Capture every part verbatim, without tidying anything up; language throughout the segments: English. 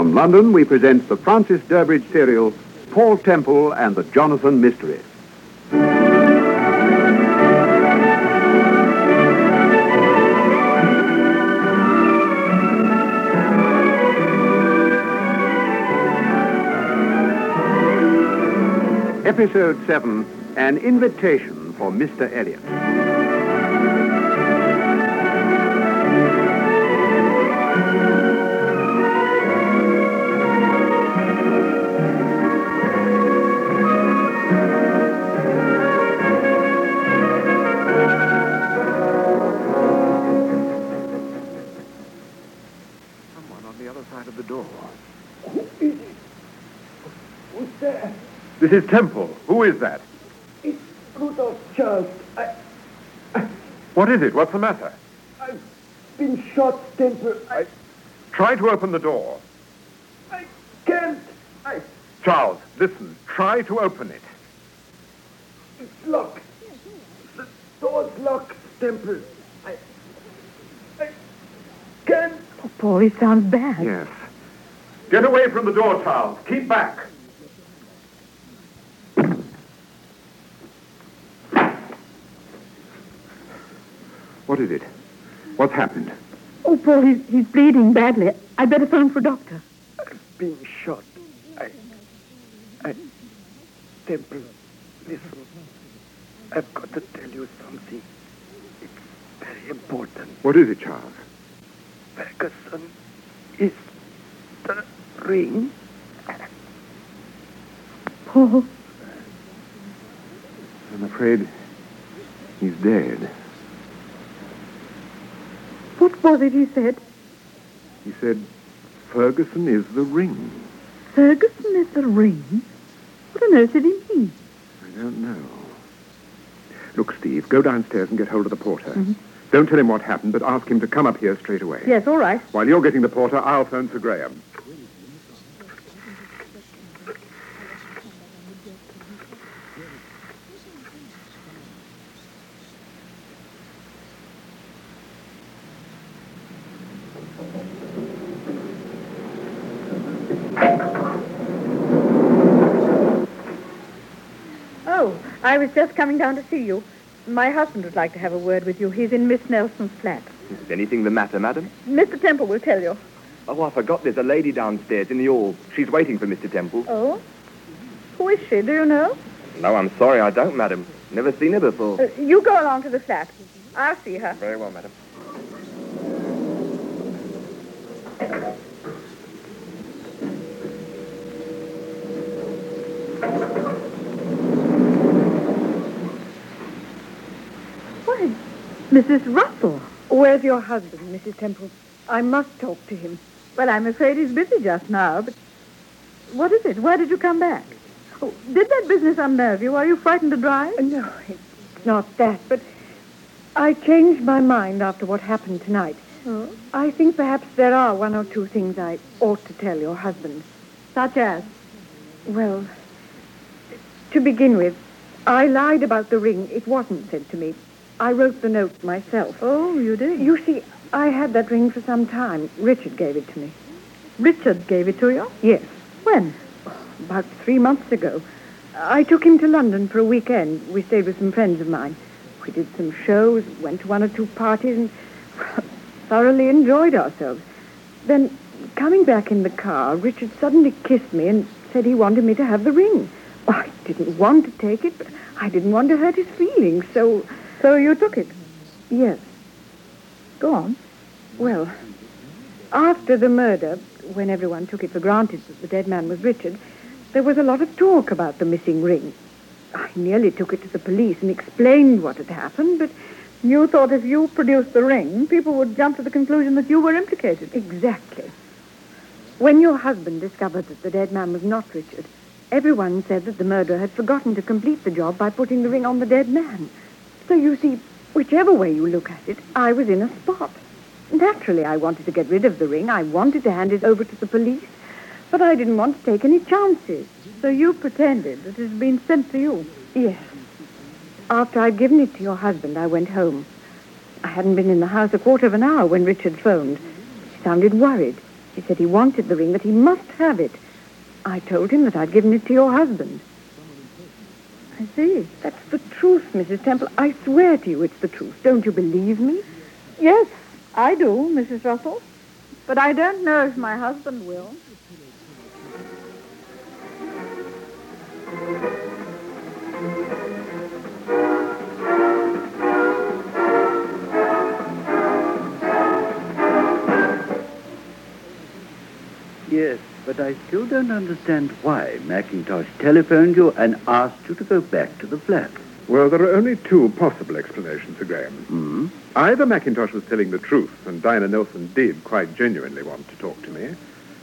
From London, we present the Francis Durbridge serial, Paul Temple and the Jonathan Mystery. Episode seven, An Invitation for Mister Elliot. Someone on the other side of the door. Who is it? Who's there? This is Temple. Who is that? It's Rudolph Charles. I, What is it? What's the matter? I've been shot, Temple. I, Try to open the door. I can't. I, Charles, listen. Try to open it. it's locked. The door's locked, Temple. I, I can't. Oh, Paul, he sounds bad. Yes. Get away from the door, Charles. Keep back. What is it? What's happened? Oh, Paul, he's, he's bleeding badly. I'd better phone for a doctor. I've been shot. I, I, Temple, listen. I've got to tell you something. It's very important. What is it, Charles? Ferguson is the ring. Paul, I'm afraid he's dead. what was it he said? He said, Ferguson is the ring. Ferguson is the ring? What on earth did he mean? I don't know. Look, Steve, go downstairs and get hold of the porter. Mm-hmm. Don't tell him what happened, but ask him to come up here straight away. Yes, all right. While you're getting the porter, I'll phone Sir Graham. Oh, I was just coming down to see you. My husband would like to have a word with you. He's in Miss Nelson's flat. Is anything the matter, madam? Mister Temple will tell you. Oh, I forgot there's a lady downstairs in the hall. She's waiting for Mister Temple. Oh? Who is she? Do you know? No, I'm sorry, I don't, madam. Never seen her before. Uh, you go along to the flat. I'll see her. Very well, madam. Why, Missus Russell. Where's your husband, Missus Temple? I must talk to him. Well, I'm afraid he's busy just now, but... What is it? Why did you come back? Oh, did that business unnerve you? Are you frightened to drive? No, it's not that, but I changed my mind after what happened tonight. Oh? I think perhaps there are one or two things I ought to tell your husband. Such as? Well, to begin with, I lied about the ring. It wasn't sent to me. I wrote the note myself. Oh, you did? You see, I had that ring for some time. Richard gave it to me. Richard gave it to you? Yes, When? about three months ago. I took him to London for a weekend. We stayed with some friends of mine. We did some shows, went to one or two parties, and thoroughly enjoyed ourselves. Then, coming back in the car, Richard suddenly kissed me and said he wanted me to have the ring. I didn't want to take it, but I didn't want to hurt his feelings, so... So you took it? Yes. Go on. Well, after the murder, when everyone took it for granted that the dead man was Richard, there was a lot of talk about the missing ring. I nearly took it to the police and explained what had happened, but... You thought if you produced the ring, people would jump to the conclusion that you were implicated. Exactly. When your husband discovered that the dead man was not Richard, everyone said that the murderer had forgotten to complete the job by putting the ring on the dead man. So you see, whichever way you look at it, I was in a spot. Naturally, I wanted to get rid of the ring. I wanted to hand it over to the police, but I didn't want to take any chances. So you pretended that it had been sent to you? Yes. After I'd given it to your husband, I went home. I hadn't been in the house a quarter of an hour when Richard phoned. He sounded worried. He said he wanted the ring, that he must have it. I told him that I'd given it to your husband. I see. That's the truth, Missus Temple. I swear to you it's the truth. Don't you believe me? Yes, I do, Missus Russell. But I don't know if my husband will. Yes, but I still don't understand why Mackintosh telephoned you and asked you to go back to the flat. Well, there are only two possible explanations, Sir Graham. Hmm? Either Mackintosh was telling the truth, and Dinah Nelson did quite genuinely want to talk to me,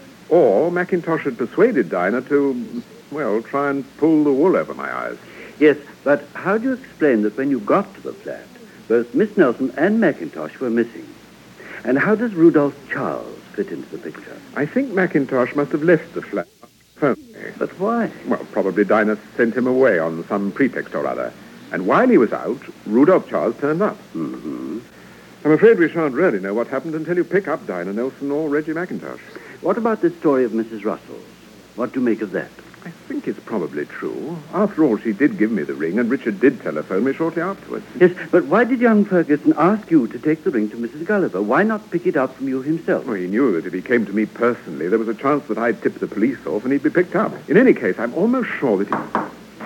or Mackintosh had persuaded Dinah to, well, try and pull the wool over my eyes. Yes, but how do you explain that when you got to the flat, both Miss Nelson and Mackintosh were missing? And how does Rudolph Charles fit into the picture? I think Mackintosh must have left the flat. Phoned me. But why? Well, probably Dinah sent him away on some pretext or other. And while he was out, Rudolph Charles turned up. Mm-hmm. I'm afraid we shan't really know what happened until you pick up Dinah Nelson or Reggie Mackintosh. What about the story of Missus Russell's? What do you make of that? I think it's probably true. After all, she did give me the ring, and Richard did telephone me shortly afterwards. Yes, but why did young Ferguson ask you to take the ring to Missus Gulliver? Why not pick it up from you himself? Well, he knew that if he came to me personally, there was a chance that I'd tip the police off and he'd be picked up. In any case, I'm almost sure that he...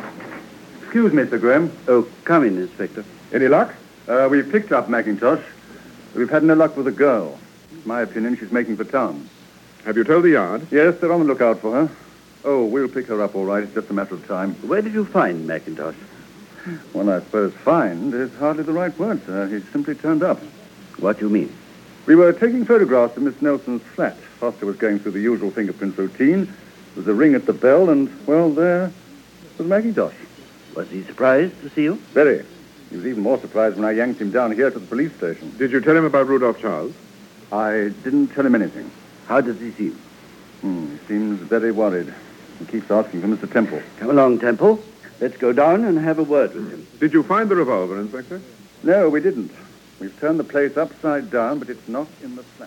Excuse me, Sir Graham. Oh, come in, Inspector. Any luck? Uh, we've picked up Mackintosh. We've had no luck with the girl. In my opinion, she's making for town. Have you told the yard? Yes, they're on the lookout for her. Oh, we'll pick her up all right. It's just a matter of time. Where did you find Mackintosh? Well, I suppose find is hardly the right word, sir. He simply turned up. What do you mean? We were taking photographs of Miss Nelson's flat. Foster was going through the usual fingerprint routine. There was a ring at the bell, and, well, there was Mackintosh. Was he surprised to see you? Very. He was even more surprised when I yanked him down here to the police station. Did you tell him about Rudolph Charles? I didn't tell him anything. How does he seem? Hmm, he seems very worried. He keeps asking for Mister Temple. Come along, Temple. Let's go down and have a word with him. Did you find the revolver, Inspector? No, we didn't. We've turned the place upside down, but it's not in the flat.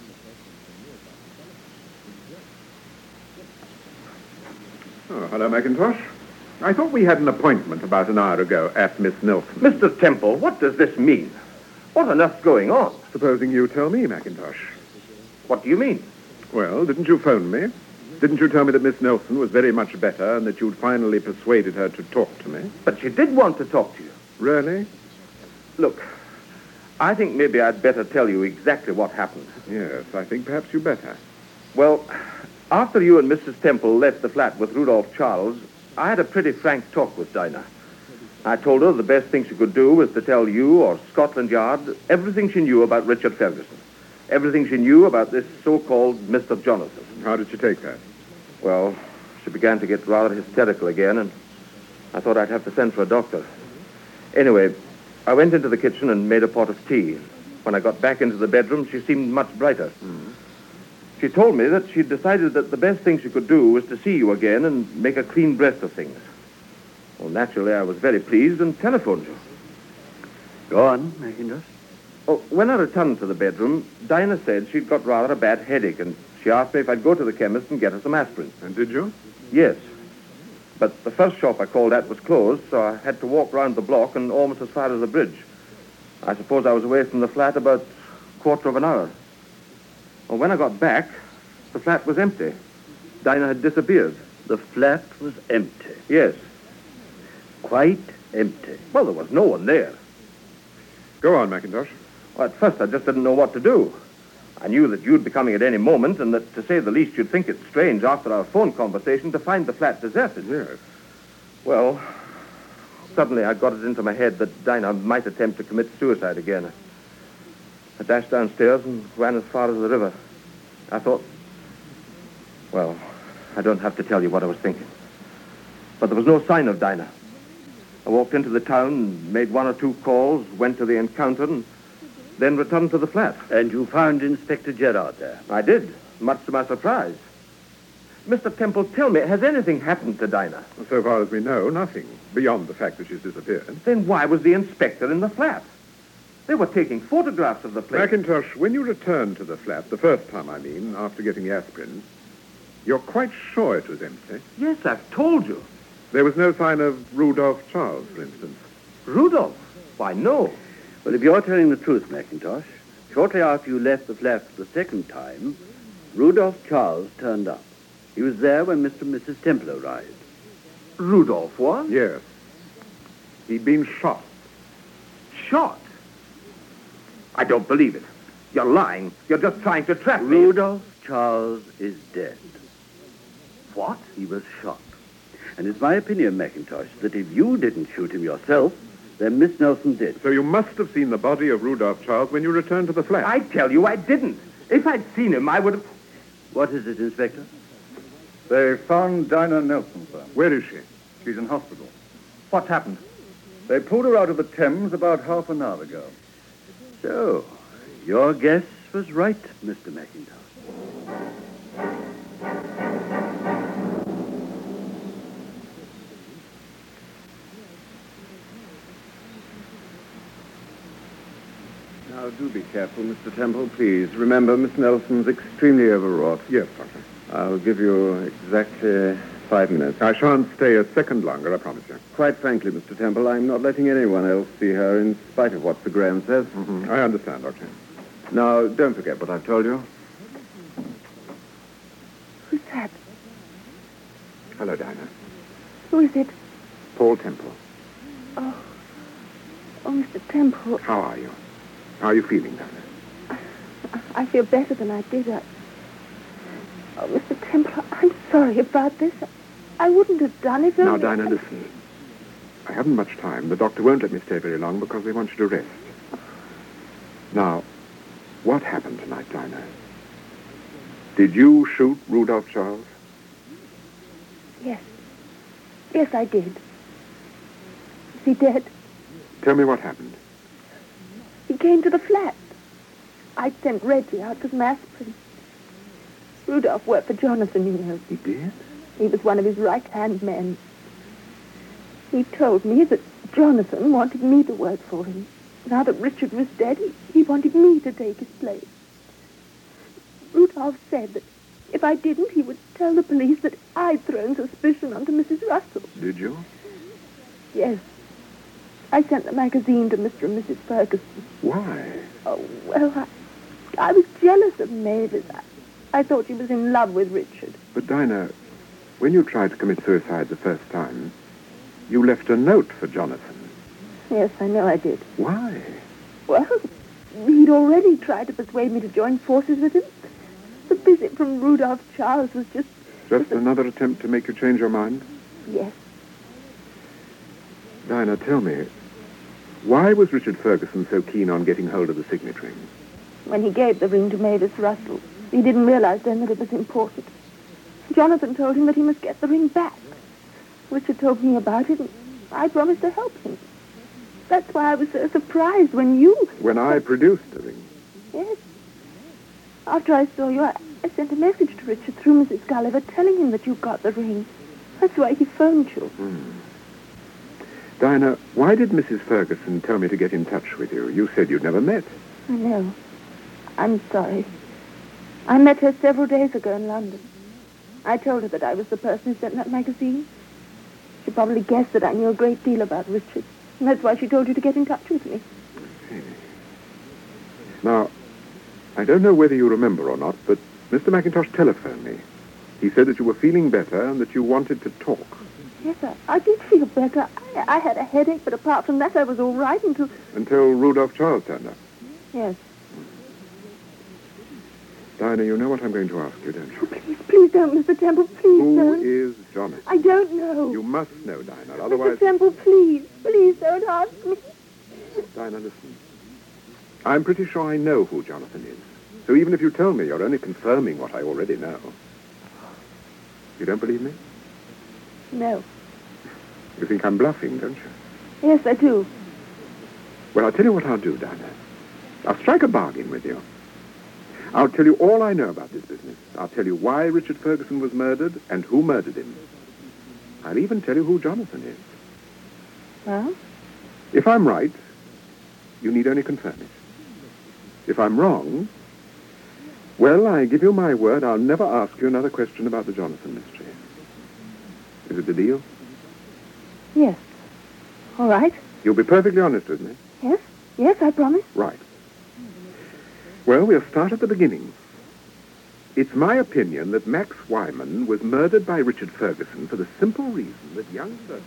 Oh, hello, Mackintosh. I thought we had an appointment about an hour ago at Miss Nelson. Mister Temple, what does this mean? What on earth's going on? Supposing you tell me, Mackintosh. What do you mean? Well, didn't you phone me? Didn't you tell me that Miss Nelson was very much better and that you'd finally persuaded her to talk to me? But she did want to talk to you. Really? Look, I think maybe I'd better tell you exactly what happened. Yes, I think perhaps you better. Well, after you and Missus Temple left the flat with Rudolph Charles, I had a pretty frank talk with Dinah. I told her the best thing she could do was to tell you or Scotland Yard everything she knew about Richard Ferguson. Everything she knew about this so-called Mister Jonathan. How did she take that? Well, she began to get rather hysterical again, and I thought I'd have to send for a doctor. Anyway, I went into the kitchen and made a pot of tea. When I got back into the bedroom, she seemed much brighter. Mm. She told me that she'd decided that the best thing she could do was to see you again and make a clean breast of things. Well, naturally, I was very pleased and telephoned you. Go on, Mackintosh. Oh, when I returned to the bedroom, Dinah said she'd got rather a bad headache, and she asked me if I'd go to the chemist and get her some aspirin. And did you? Yes. But the first shop I called at was closed, so I had to walk round the block and almost as far as the bridge. I suppose I was away from the flat about a quarter of an hour. Well, when I got back, the flat was empty. Dinah had disappeared. The flat was empty. Yes. Quite empty. Well, there was no one there. Go on, Mackintosh. Well, at first, I just didn't know what to do. I knew that you'd be coming at any moment, and that, to say the least, you'd think it strange after our phone conversation to find the flat deserted. Yes. Well, suddenly I got it into my head that Dinah might attempt to commit suicide again. I dashed downstairs and ran as far as the river. I thought, well, I don't have to tell you what I was thinking. But there was no sign of Dinah. I walked into the town and made one or two calls, went to the encounter, and then returned to the flat. And you found Inspector Gerard there? I did, much to my surprise. Mister Temple, tell me, has anything happened to Dinah? So far as we know, nothing, beyond the fact that she's disappeared. Then why was the inspector in the flat? They were taking photographs of the place. Mackintosh, when you returned to the flat, the first time, I mean, after getting the aspirin, you're quite sure it was empty. Yes, I've told you. There was no sign of Rudolph Charles, for instance. Rudolph? Why, no. Well, if you're telling the truth, Mackintosh, shortly after you left the flat for the second time, Rudolph Charles turned up. He was there when Mister and Missus Temple arrived. Rudolph was? Yes. He'd been shot. Shot? I don't believe it. You're lying. You're just trying to trap me. Rudolph Charles is dead. What? He was shot. And it's my opinion, Mackintosh, that if you didn't shoot him yourself, then Miss Nelson did. So you must have seen the body of Rudolph Charles when you returned to the flat. I tell you, I didn't. If I'd seen him, I would have... What is it, Inspector? They found Dinah Nelson, sir. Where is she? She's in hospital. What's happened? They pulled her out of the Thames about half an hour ago. So, your guess was right, Mister Mackintosh. Now, do be careful, Mister Temple, please. Remember, Miss Nelson's extremely overwrought. Yes, Doctor. I'll give you exactly five minutes. I shan't stay a second longer, I promise you. Quite frankly, Mister Temple, I'm not letting anyone else see her in spite of what the Graham says. Mm-hmm. I understand, Doctor. Now, don't forget what I've told you. Who's that? Hello, Dinah. Who is it? Paul Temple. Oh, oh, Mister Temple. How are you? How are you feeling, Dinah? I feel better than I did. I... Oh, Mister Temple, I'm sorry about this. I wouldn't have done it. Now, only- Dinah, listen. I haven't much time. The doctor won't let me stay very long because they want you to rest. Now, what happened tonight, Dinah? Did you shoot Rudolph Charles? Yes. Yes, I did. Is he dead? Tell me what happened. He came to the flat. I sent Reggie out with some aspirin. Rudolph worked for Jonathan, you know. He did? He was one of his right-hand men. He told me that Jonathan wanted me to work for him. Now that Richard was dead, he, he wanted me to take his place. Rudolph said that if I didn't, he would tell the police that I'd thrown suspicion onto Missus Russell. Did you? Yes. I sent the magazine to Mister and Missus Ferguson. Why? Oh, well, I, I was jealous of Mavis. I, I thought she was in love with Richard. But, Dinah, when you tried to commit suicide the first time, you left a note for Jonathan. Yes, I know I did. Why? Well, he'd already tried to persuade me to join forces with him. The visit from Rudolph Charles was just... Just another attempt to make you change your mind? Yes. Dinah, tell me, why was Richard Ferguson so keen on getting hold of the signet ring? When he gave the ring to Mavis Russell, he didn't realize then that it was important. Jonathan told him that he must get the ring back. Richard told me about it, and I promised to help him. That's why I was so surprised when you... When I produced the ring? Yes. After I saw you, I, I sent a message to Richard through Missus Gulliver telling him that you got the ring. That's why he phoned you. Hmm. Dinah, why did Missus Ferguson tell me to get in touch with you? You said you'd never met. I know. I'm sorry. I met her several days ago in London. I told her that I was the person who sent that magazine. She probably guessed that I knew a great deal about Richard. And that's why she told you to get in touch with me. Now, I don't know whether you remember or not, but Mister Mackintosh telephoned me. He said that you were feeling better and that you wanted to talk. Yes, I, I did feel better. I, I had a headache, but apart from that, I was all right until... Until Rudolph Charles turned up. Yes. Dinah, you know what I'm going to ask you, don't you? Oh, please, please don't, Mister Temple. Please Who don't. is Jonathan? I don't know. You must know, Dinah, Mister otherwise... Temple, please. Please don't ask me. Dinah, listen. I'm pretty sure I know who Jonathan is. So even if you tell me, you're only confirming what I already know. You don't believe me? No. You think I'm bluffing, don't you? Yes, I do. Well, I'll tell you what I'll do, Dinah. I'll strike a bargain with you. I'll tell you all I know about this business. I'll tell you why Richard Ferguson was murdered and who murdered him. I'll even tell you who Jonathan is. Well? If I'm right, You need only confirm it. If I'm wrong, well, I give you my word, I'll never ask you another question about the Jonathan mystery. Is it a deal? Yes. All right. You'll be perfectly honest with me. Yes. Yes, I promise. Right. Well, we'll start at the beginning. It's my opinion that Max Wyman was murdered by Richard Ferguson for the simple reason that young Ferguson...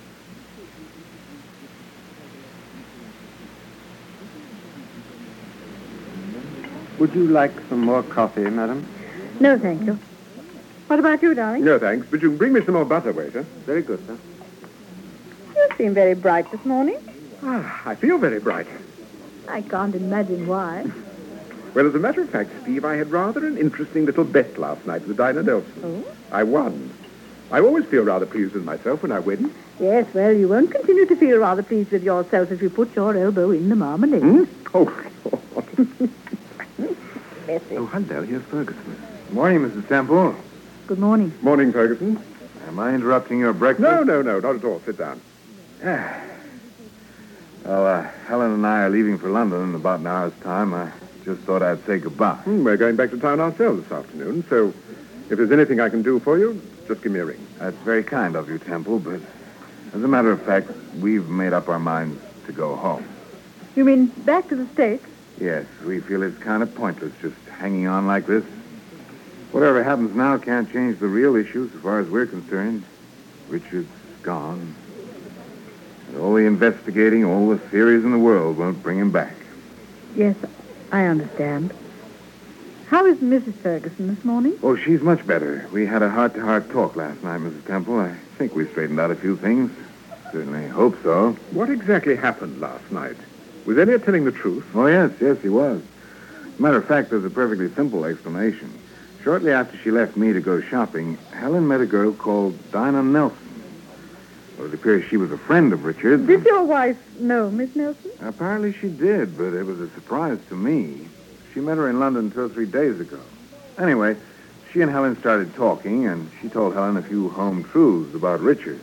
Would you like some more coffee, madam? No, thank you. What about you, darling? No, thanks, but you can bring me some more butter, waiter. Very good, sir. You seem very bright this morning. Ah, I feel very bright. I can't imagine why. Well, as a matter of fact, Steve, I had rather an interesting little bet last night with Dinah Nelson. Oh? I won. I always feel rather pleased with myself when I win. Yes, well, you won't continue to feel rather pleased with yourself if you put your elbow in the marmalade. Hmm? Oh, Lord. Messy. Oh, hello, here's Ferguson. Morning, Missus Temple. Good morning. Morning, Ferguson. Am I interrupting your breakfast? No, no, no, not at all. Sit down. Well, uh, Helen and I are leaving for London in about an hour's time. I just thought I'd say goodbye. Hmm, we're going back to town ourselves this afternoon, so if there's anything I can do for you, just give me a ring. That's very kind of you, Temple, but as a matter of fact, we've made up our minds to go home. You mean back to the States? Yes, we feel it's kind of pointless just hanging on like this. Whatever happens now can't change the real issues as far as we're concerned. Richard's gone. And all the investigating, all the theories in the world won't bring him back. Yes, I understand. How is Missus Ferguson this morning? Oh, she's much better. We had a heart-to-heart talk last night, Missus Temple. I think we straightened out a few things. Certainly hope so. What exactly happened last night? Was Elliot telling the truth? Oh, yes, yes, he was. Matter of fact, there's a perfectly simple explanation. Shortly after she left me to go shopping, Helen met a girl called Dinah Nelson. Well, it appears she was a friend of Richard's. Did your wife know Miss Nelson? Apparently she did, but it was a surprise to me. She met her in London two or three days ago. Anyway, she and Helen started talking, and she told Helen a few home truths about Richard.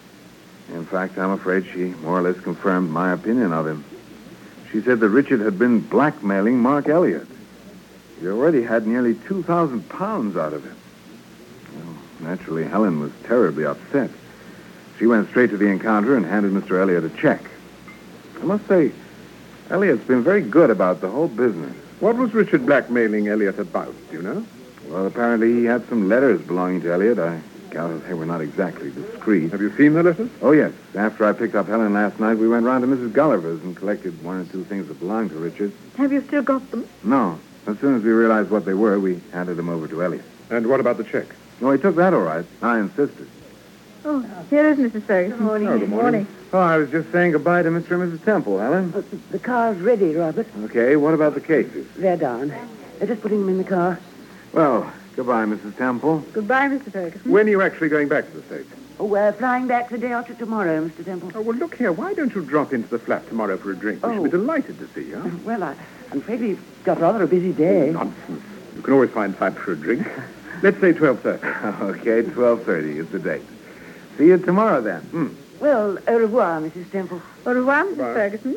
In fact, I'm afraid she more or less confirmed my opinion of him. She said that Richard had been blackmailing Mark Elliott. He already had nearly two thousand pounds out of him. Well, naturally, Helen was terribly upset. She went straight to the encounter and handed Mister Elliott a check. I must say, Elliott's been very good about the whole business. What was Richard blackmailing Elliot about, do you know? Well, apparently he had some letters belonging to Elliott. I gather they were not exactly discreet. Have you seen the letters? Oh, yes. After I picked up Helen last night, we went round to Missus Gulliver's and collected one or two things that belonged to Richard. Have you still got them? No. As soon as we realized what they were, we handed them over to Elliott. And what about the check? No, he took that all right. I insisted. Oh, here is Missus Ferguson. Good morning. Oh, good morning. Oh, I was just saying goodbye to Mister and Missus Temple, Helen. Uh, the car's ready, Robert. Okay, what about the cases? They're down. They're just putting them in the car. Well, goodbye, Missus Temple. Goodbye, Mister Ferguson. When are you actually going back to the States? Oh, we're flying back the day after tomorrow, Mister Temple. Oh, well, look here. Why don't you drop into the flat tomorrow for a drink? We Oh. should be delighted to see you. Uh, well, I, I'm afraid we've got rather a busy day. Nonsense. You can always find time for a drink. Let's say twelve thirty. Okay, twelve thirty is the date. See you tomorrow, then. Hmm. Well, au revoir, Missus Temple. Au revoir, Missus Bye. Ferguson.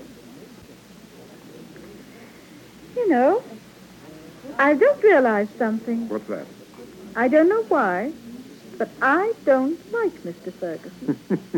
You know, I just realized something. What's that? I don't know why, but I don't like Mister Ferguson.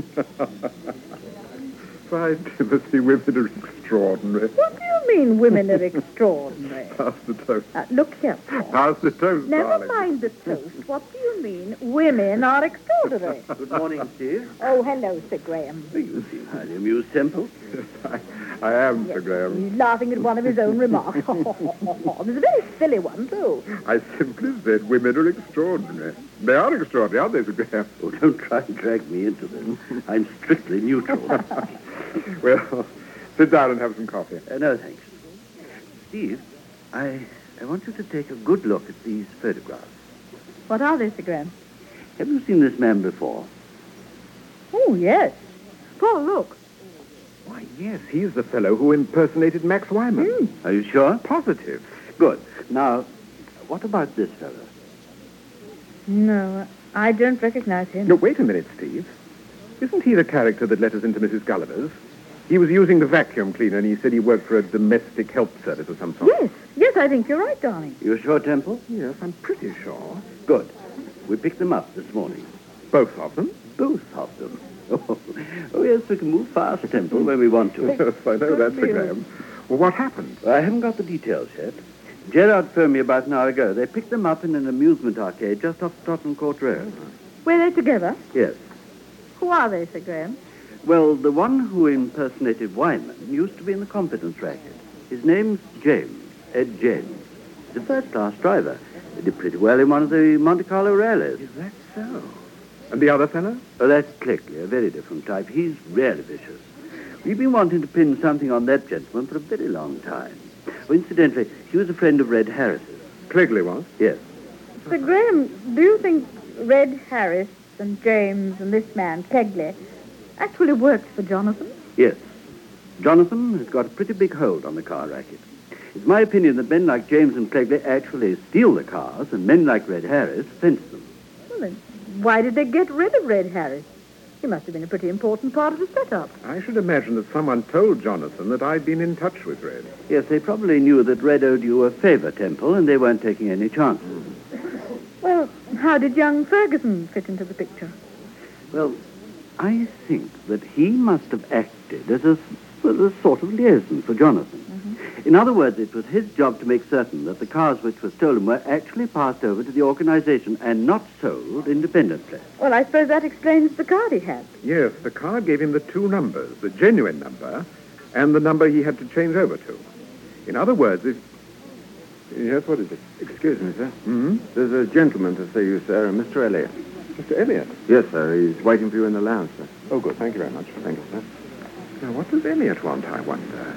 By Timothy, women are extraordinary. What do you mean women are extraordinary? Pass the toast. Uh, look here, Paul. Pass the toast, Never darling. mind the toast. What do you mean women are extraordinary? Good morning, Steve. Oh, hello, Sir Graham. You seem highly amused, Temple. I, I am, Sir Graham. He's laughing at one of his own remarks. There's a very silly one, too. I simply said women are extraordinary. They are extraordinary, aren't they, Sir Graham? Oh, don't try and drag me into this. I'm strictly neutral. Well, sit down and have some coffee. Uh, no, thanks. Steve, I, I want you to take a good look at these photographs. What are they, Sir Graham? Have you seen this man before? Oh, yes. Paul, look. Why, yes, he's the fellow who impersonated Max Wyman. Hmm. Are you sure? Positive. Good. Now, what about this fellow? No, I don't recognize him. No, wait a minute, Steve. Isn't he the character that let us into Missus Gulliver's? He was using the vacuum cleaner, and he said he worked for a domestic help service of some sort. Yes, yes, I think you're right, darling. You sure, Temple? Yes, I'm pretty sure. Good. We picked them up this morning. Both of them? Both of them. Oh, oh yes, we can move fast, Temple, when we want to. Yes, I know that, Sir Graham. Well, what happened? I haven't got the details yet. Gerard phoned me about an hour ago. They picked them up in an amusement arcade just off Tottenham Court Road. Were they together? Yes. Who are they, Sir Graham? Well, the one who impersonated Wyman used to be in the confidence racket. His name's James, Ed James. He's a first-class driver. He did pretty well in one of the Monte Carlo rallies. Is that so? And the other fellow? Oh, that's Cleckley, a very different type. He's really vicious. We've been wanting to pin something on that gentleman for a very long time. Oh, incidentally, he was a friend of Red Harris's. Clegley was? Yes. Sir Graham, do you think Red Harris and James and this man, Kegley, actually worked for Jonathan? Yes. Jonathan has got a pretty big hold on the car racket. It's my opinion that men like James and Clegley actually steal the cars, and men like Red Harris fence them. Well, then, why did they get rid of Red Harris? He must have been a pretty important part of the setup. I should imagine that someone told Jonathan that I'd been in touch with Red. Yes, they probably knew that Red owed you a favor, Temple, and they weren't taking any chances. Well, how did young Ferguson fit into the picture? Well, I think that he must have acted as a, well, a sort of liaison for Jonathan. Mm-hmm. In other words, it was his job to make certain that the cars which were stolen were actually passed over to the organization and not sold independently. Well, I suppose that explains the card he had. Yes, the card gave him the two numbers, the genuine number and the number he had to change over to. In other words, if... Yes, what is it? Excuse me, sir. Hmm? There's a gentleman to see you, sir, Mister Elliot. Mister Elliot? Yes, sir. He's waiting for you in the lounge, sir. Oh, good. Thank you very much. Thank you, sir. Now, what does Elliot want, I wonder?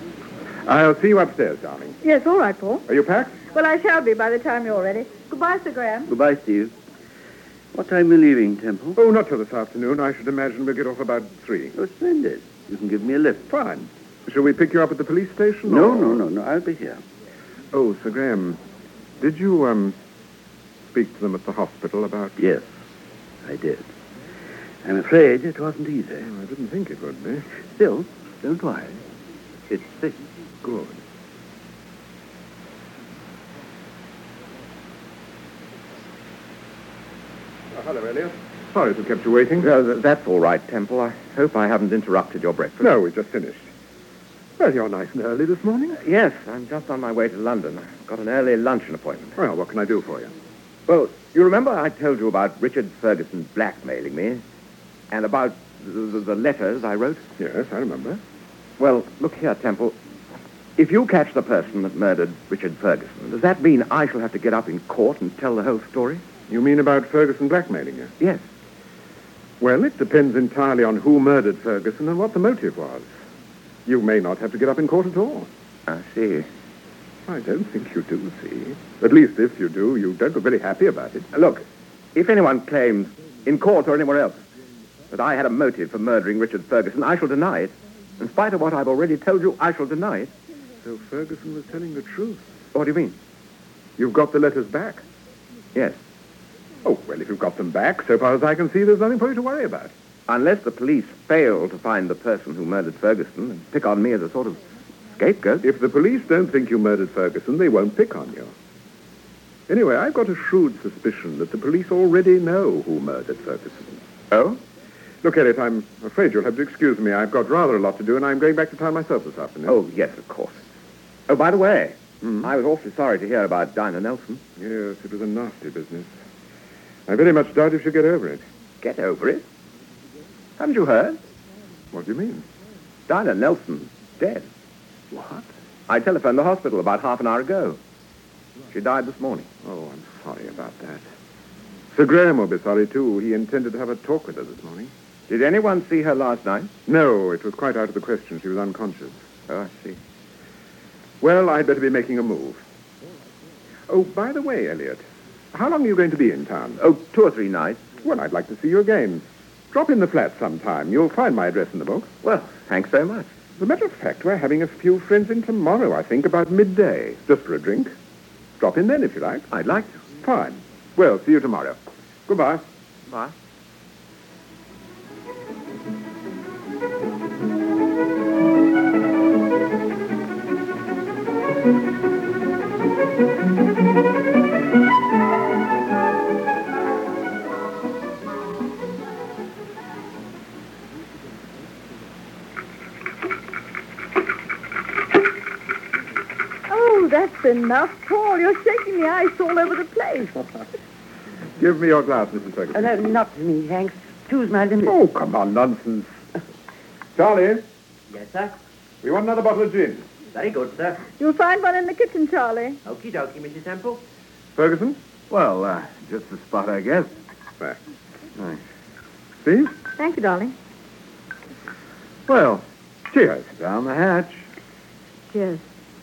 I'll see you upstairs, darling. Yes, all right, Paul. Are you packed? Well, I shall be by the time you're ready. Goodbye, Sir Graham. Goodbye, Steve. What time are you leaving, Temple? Oh, not till this afternoon. I should imagine we'll get off about three. Oh, splendid. You can give me a lift. Fine. Shall we pick you up at the police station? No, or... no, no, no. I'll be here. Oh, Sir Graham, did you, um, speak to them at the hospital about... Yes, I did. I'm afraid it wasn't easy. Oh, I didn't think it would be. Still, don't worry. It's fixed. Good. Oh, hello, Elliot. Sorry to have kept you waiting. Uh, th- that's all right, Temple. I hope I haven't interrupted your breakfast. No, we've just finished. Well, you're nice and early this morning. Uh, yes, I'm just on my way to London. I've got an early luncheon appointment. Well, what can I do for you? Well, you remember I told you about Richard Ferguson blackmailing me? And about the, the, the letters I wrote? Yes, I remember. Well, look here, Temple. If you catch the person that murdered Richard Ferguson, does that mean I shall have to get up in court and tell the whole story? You mean about Ferguson blackmailing you? Yes. Well, it depends entirely on who murdered Ferguson and what the motive was. You may not have to get up in court at all. I see. I don't think you do, see. At least if you do, you don't look very happy about it. Look, if anyone claims, in court or anywhere else, that I had a motive for murdering Richard Ferguson, I shall deny it. In spite of what I've already told you, I shall deny it. So Ferguson was telling the truth. What do you mean? You've got the letters back? Yes. Oh, well, if you've got them back, so far as I can see, there's nothing for you to worry about. Unless the police fail to find the person who murdered Ferguson and pick on me as a sort of scapegoat. If the police don't think you murdered Ferguson, they won't pick on you. Anyway, I've got a shrewd suspicion that the police already know who murdered Ferguson. Oh? Look, Elliot, I'm afraid you'll have to excuse me. I've got rather a lot to do, and I'm going back to town myself this afternoon. Oh, yes, of course. Oh, by the way, Hmm? I was awfully sorry to hear about Dinah Nelson. Yes, it was a nasty business. I very much doubt if she'll get over it. Get over it? Haven't you heard? What do you mean? Dinah Nelson's dead. What? I telephoned the hospital about half an hour ago. She died this morning. Oh, I'm sorry about that. Sir Graham will be sorry, too. He intended to have a talk with her this morning. Did anyone see her last night? No, it was quite out of the question. She was unconscious. Oh, I see. Well, I'd better be making a move. Oh, by the way, Elliot, how long are you going to be in town? Oh, two or three nights. Well, I'd like to see you again. Drop in the flat sometime. You'll find my address in the book. Well, thanks very much. As a matter of fact, we're having a few friends in tomorrow, I think, about midday, just for a drink. Drop in then, if you like. I'd like to. Fine. Well, see you tomorrow. Goodbye. Bye. enough, Paul. You're shaking the ice all over the place. Give me your glass, Missus Ferguson. Uh, no, not to me, thanks. Two's my limit. Oh, come on, nonsense. Charlie, Yes, sir. we want another bottle of gin. Very good, sir. You'll find one in the kitchen, Charlie. Okie dokie, Missus Temple. Ferguson? Well, uh, just the spot, I guess. There. Thanks. Steve? Thank you, darling. Well, cheers. Down the hatch. Cheers.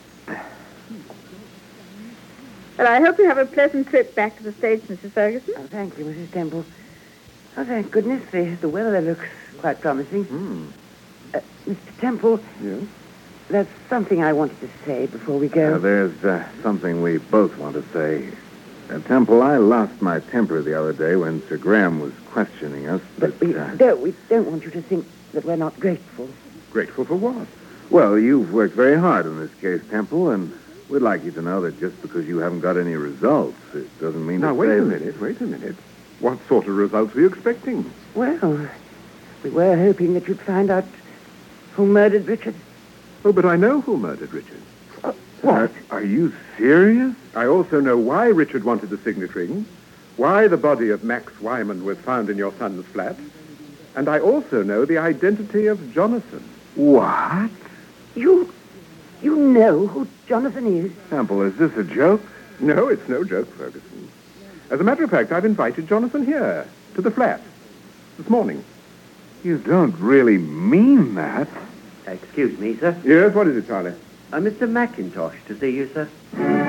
Well, I hope you have a pleasant trip back to the States, Missus Ferguson. Oh, thank you, Missus Temple. Oh, thank goodness. The, the weather looks quite promising. Hmm. Uh, Mister Temple, Yes? there's something I wanted to say before we Uh, go. there's uh, something we both want to say. Uh, Temple, I lost my temper the other day when Sir Graham was questioning us. but But, we, uh, don't, we don't want you to think that we're not grateful. Grateful for what? well, you've worked very hard in this case, Temple, and we'd like you to know that just because you haven't got any results, it doesn't mean Now, to wait say a that- minute, wait a minute. What sort of results were you expecting? Well, we were hoping that you'd find out who murdered Richard. Oh, but I know who murdered Richard. Uh, what? Are you serious? I also know why Richard wanted the signet ring, why the body of Max Wyman was found in your son's flat, and I also know the identity of Jonathan. What? You, you know who Jonathan is? Temple, is this a joke? No, it's no joke, Ferguson. As a matter of fact, I've invited Jonathan here, to the flat, this morning. You don't really mean that. Excuse me, sir. Yes, what is it, Charlie? Uh, Mister McIntosh to see you, sir.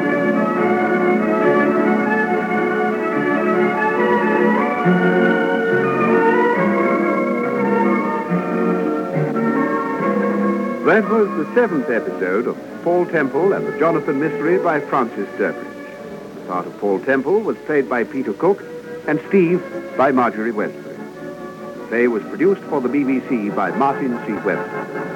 That was the seventh episode of Paul Temple and the Jonathan Mystery by Francis Durbridge. The part of Paul Temple was played by Peter Cook and Steve by Marjorie Westbury. The play was produced for the B B C by Martin C. Webster.